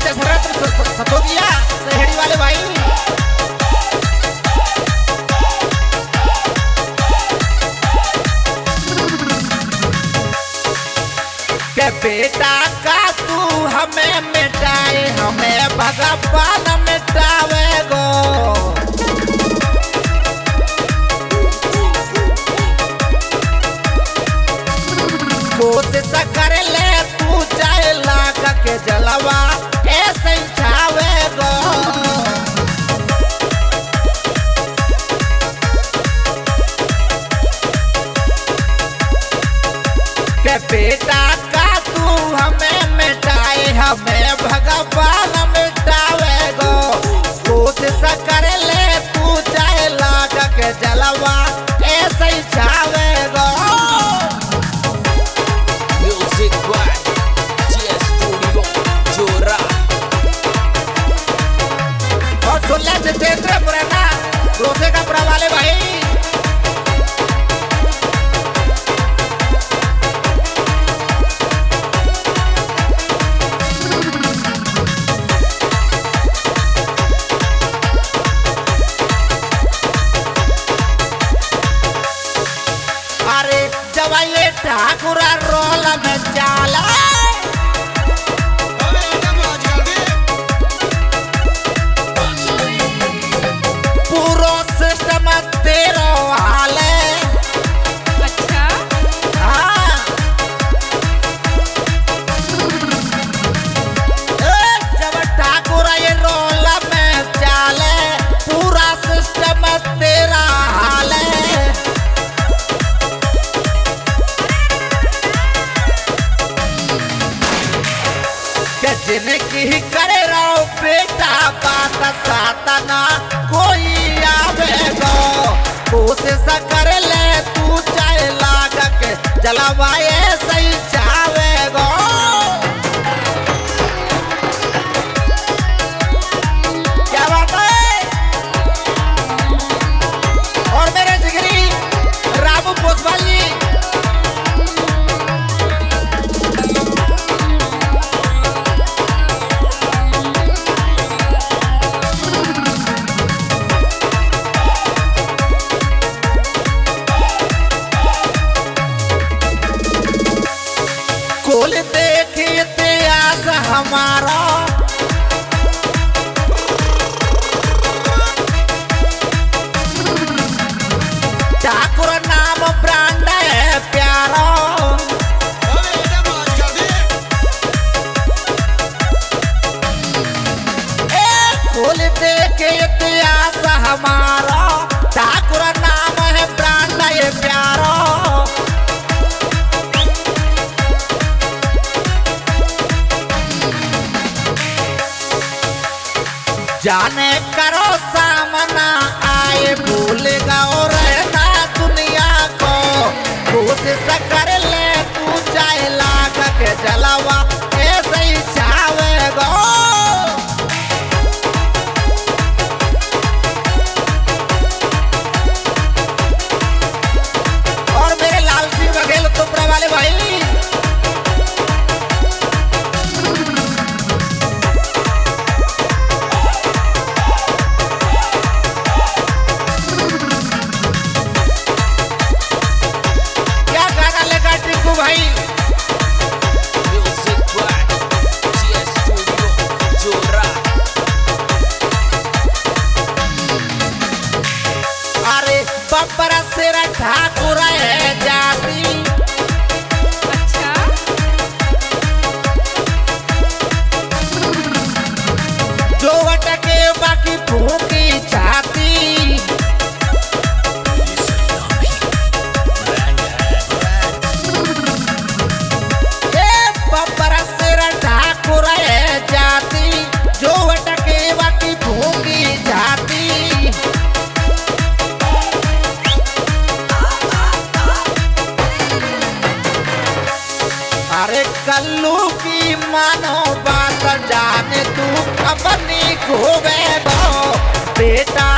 दशरथ सतोदिया सहेड़ी वाले भाई। के बेटा का तू हमें मिटाए, हमें भगवान मिटावे गो। कोशिश कर ले तू चाहे लाख के जलवा ऐसे छावे गो। के बेटा का तू हमें मिटाए, हमें भगवान मिटावे गो। कोशिश कर ले तू चाहे लाख के जलवा ऐसे छावे गो। जितेंद्र मुरैना रोसे का पुरा वाले भाई। अरे जब ये ठाकुरा रोल में चाला तेरो हाल है। अच्छा हाँ जब ठाकुर ये रोल में चाले पूरा सिस्टम तेरा हाल है। के जिनकी करे रहो बेटा बात सातना कोई आवेगो। कोशिश कर ले तू चाहे लाग के जलवाए सही चावेगो। क्या बात है। और मेरे जिगरी रामू पोसवाल जी खोल देखी इतिहास हमारा। ठाकुर नाम ब्रांड है प्यारा। खोल देखी इतिहास हमारा। ठाकुर नाम है ब्रांड है प्यारा। जाने करो सामना आए भूलेगा और रहना दुनिया को। कोशिश कर ले तू चाहे लाख के जलवा ऐसे ही छावेगो। और मेरे लाल सिंह बघेल तुमरा वाले भाई। भाई अरे बब्बरा सिर ठाकुर है जाती। अच्छा जो अटके बाकी भूखी छाती। ठाकुर है जाती जो अटके बाकी भूखी जाती। अरे कल्लू की मानो बात जाने तू अपनी खोवे गो। बेटा